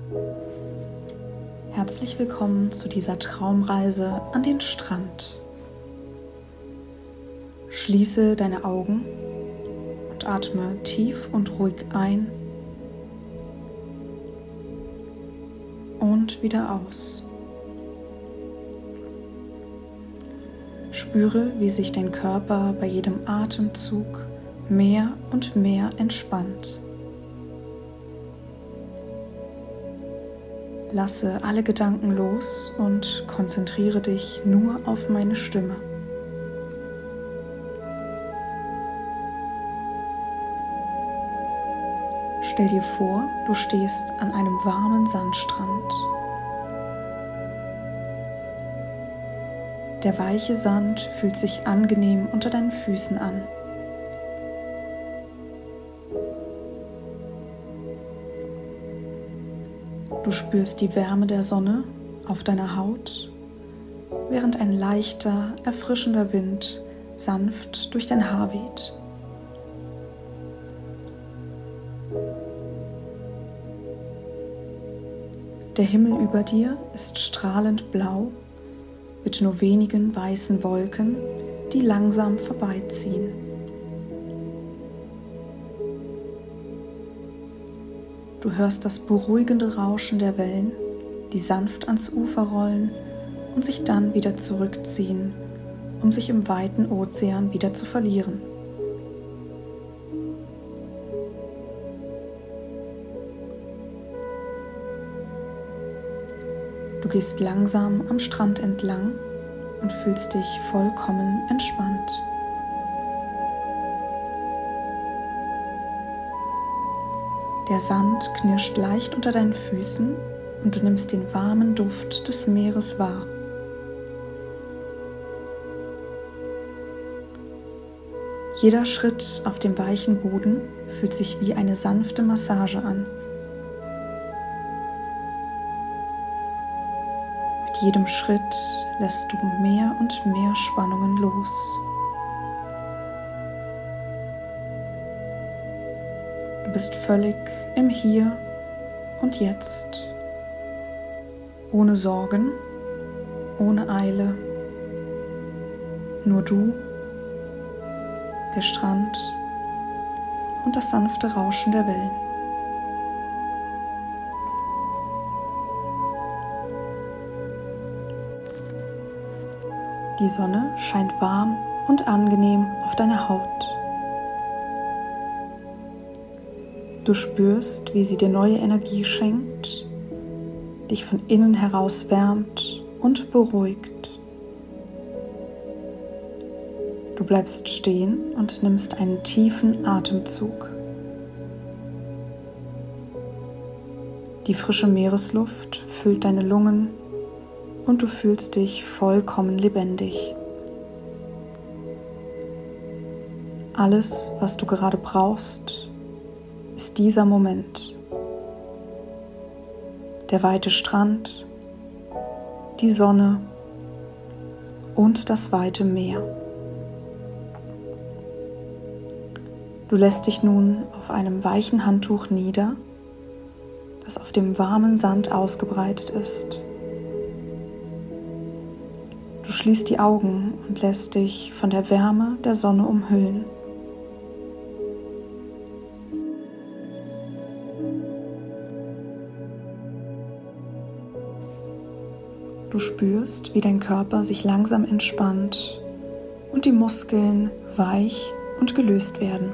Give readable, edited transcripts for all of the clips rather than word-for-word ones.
Herzlich willkommen zu dieser Traumreise an den Strand. Schließe deine Augen und atme tief und ruhig ein und wieder aus. Spüre, wie sich dein Körper bei jedem Atemzug mehr und mehr entspannt. Lasse alle Gedanken los und konzentriere dich nur auf meine Stimme. Stell dir vor, du stehst an einem warmen Sandstrand. Der weiche Sand fühlt sich angenehm unter deinen Füßen an. Du spürst die Wärme der Sonne auf deiner Haut, während ein leichter, erfrischender Wind sanft durch dein Haar weht. Der Himmel über dir ist strahlend blau mit nur wenigen weißen Wolken, die langsam vorbeiziehen. Du hörst das beruhigende Rauschen der Wellen, die sanft ans Ufer rollen und sich dann wieder zurückziehen, um sich im weiten Ozean wieder zu verlieren. Du gehst langsam am Strand entlang und fühlst dich vollkommen entspannt. Der Sand knirscht leicht unter deinen Füßen und du nimmst den warmen Duft des Meeres wahr. Jeder Schritt auf dem weichen Boden fühlt sich wie eine sanfte Massage an. Mit jedem Schritt lässt du mehr und mehr Spannungen los. Du bist völlig im Hier und Jetzt, ohne Sorgen, ohne Eile, nur du, der Strand und das sanfte Rauschen der Wellen. Die Sonne scheint warm und angenehm auf deine Haut. Du spürst, wie sie dir neue Energie schenkt, dich von innen heraus wärmt und beruhigt. Du bleibst stehen und nimmst einen tiefen Atemzug. Die frische Meeresluft füllt deine Lungen und du fühlst dich vollkommen lebendig. Alles, was du gerade brauchst, ist dieser Moment. Der weite Strand, die Sonne und das weite Meer. Du lässt dich nun auf einem weichen Handtuch nieder, das auf dem warmen Sand ausgebreitet ist. Du schließt die Augen und lässt dich von der Wärme der Sonne umhüllen. Du spürst, wie dein Körper sich langsam entspannt und die Muskeln weich und gelöst werden.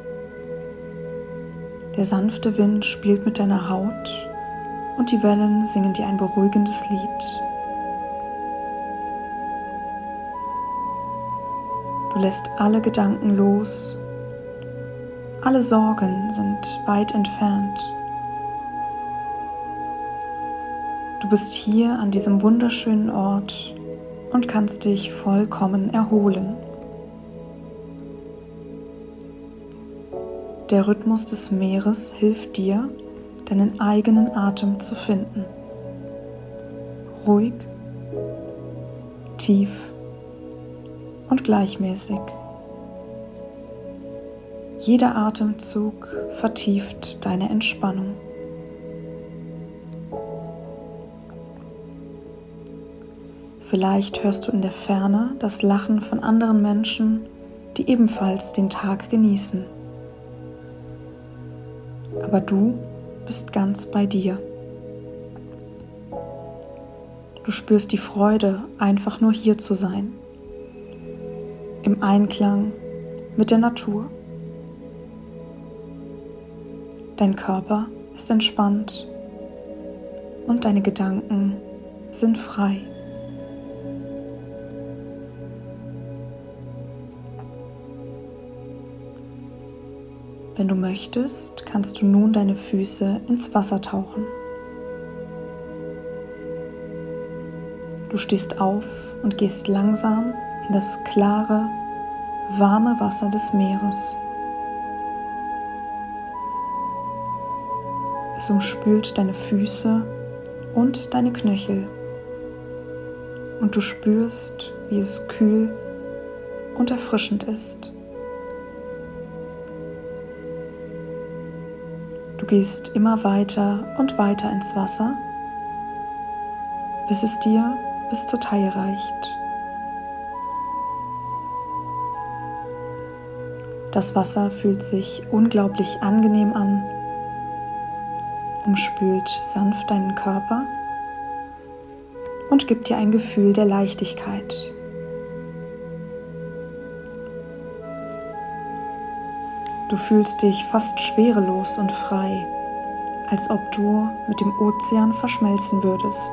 Der sanfte Wind spielt mit deiner Haut und die Wellen singen dir ein beruhigendes Lied. Du lässt alle Gedanken los, alle Sorgen sind weit entfernt. Du bist hier an diesem wunderschönen Ort und kannst dich vollkommen erholen. Der Rhythmus des Meeres hilft dir, deinen eigenen Atem zu finden. Ruhig, tief und gleichmäßig. Jeder Atemzug vertieft deine Entspannung. Vielleicht hörst du in der Ferne das Lachen von anderen Menschen, die ebenfalls den Tag genießen. Aber du bist ganz bei dir. Du spürst die Freude, einfach nur hier zu sein, im Einklang mit der Natur. Dein Körper ist entspannt und deine Gedanken sind frei. Wenn du möchtest, kannst du nun deine Füße ins Wasser tauchen. Du stehst auf und gehst langsam in das klare, warme Wasser des Meeres. Es umspült deine Füße und deine Knöchel und du spürst, wie es kühl und erfrischend ist. Du gehst immer weiter und weiter ins Wasser, bis es dir bis zur Taille reicht. Das Wasser fühlt sich unglaublich angenehm an, umspült sanft deinen Körper und gibt dir ein Gefühl der Leichtigkeit. Du fühlst dich fast schwerelos und frei, als ob du mit dem Ozean verschmelzen würdest.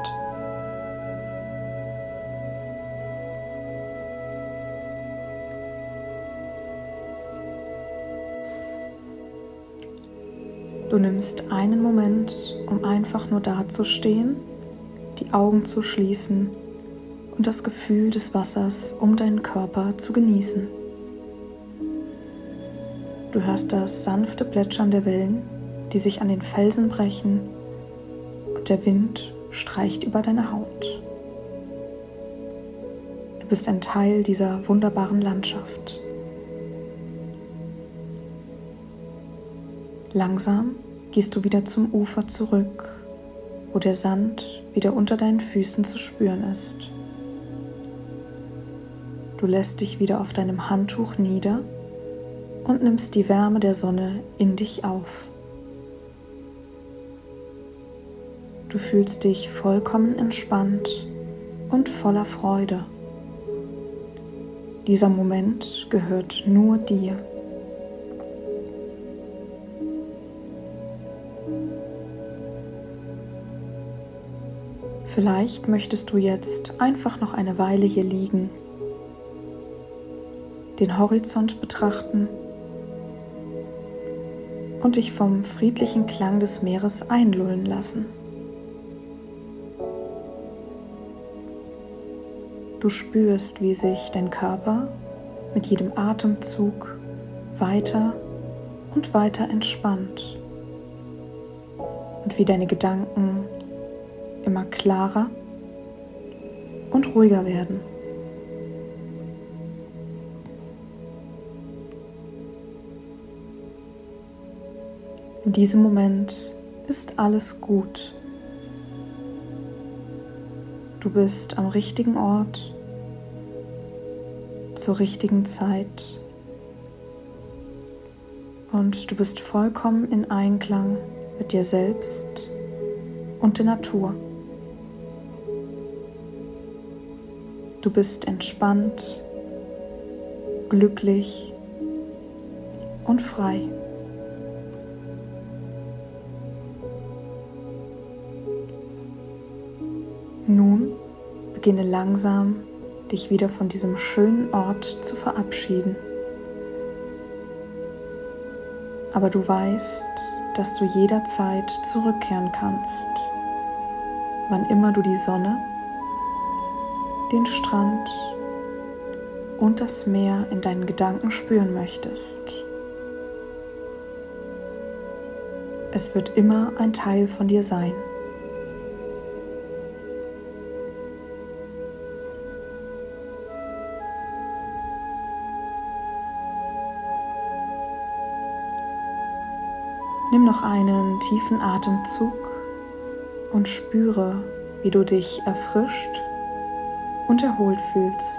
Du nimmst einen Moment, um einfach nur dazustehen, die Augen zu schließen und das Gefühl des Wassers um deinen Körper zu genießen. Du hörst das sanfte Plätschern der Wellen, die sich an den Felsen brechen, und der Wind streicht über deine Haut. Du bist ein Teil dieser wunderbaren Landschaft. Langsam gehst du wieder zum Ufer zurück, wo der Sand wieder unter deinen Füßen zu spüren ist. Du lässt dich wieder auf deinem Handtuch nieder und nimmst die Wärme der Sonne in dich auf. Du fühlst dich vollkommen entspannt und voller Freude. Dieser Moment gehört nur dir. Vielleicht möchtest du jetzt einfach noch eine Weile hier liegen, den Horizont betrachten und dich vom friedlichen Klang des Meeres einlullen lassen. Du spürst, wie sich dein Körper mit jedem Atemzug weiter und weiter entspannt und wie deine Gedanken immer klarer und ruhiger werden. In diesem Moment ist alles gut. Du bist am richtigen Ort, zur richtigen Zeit und du bist vollkommen in Einklang mit dir selbst und der Natur. Du bist entspannt, glücklich und frei. Nun beginne langsam, dich wieder von diesem schönen Ort zu verabschieden. Aber du weißt, dass du jederzeit zurückkehren kannst, wann immer du die Sonne, den Strand und das Meer in deinen Gedanken spüren möchtest. Es wird immer ein Teil von dir sein. Nimm noch einen tiefen Atemzug und spüre, wie du dich erfrischt, und erholt fühlst.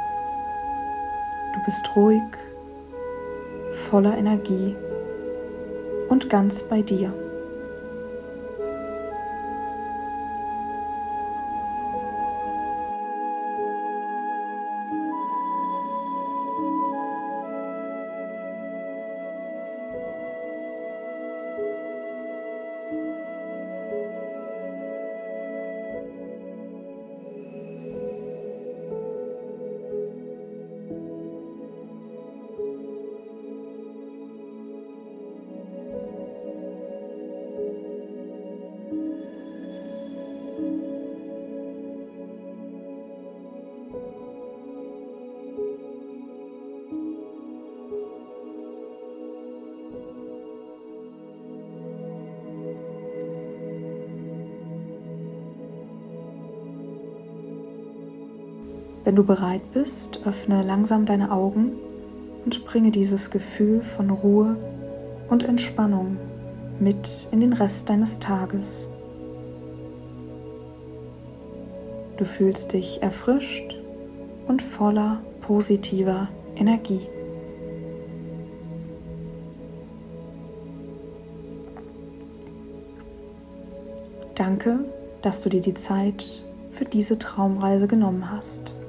Du bist ruhig, voller Energie und ganz bei dir. Wenn du bereit bist, öffne langsam deine Augen und bringe dieses Gefühl von Ruhe und Entspannung mit in den Rest deines Tages. Du fühlst dich erfrischt und voller positiver Energie. Danke, dass du dir die Zeit für diese Traumreise genommen hast.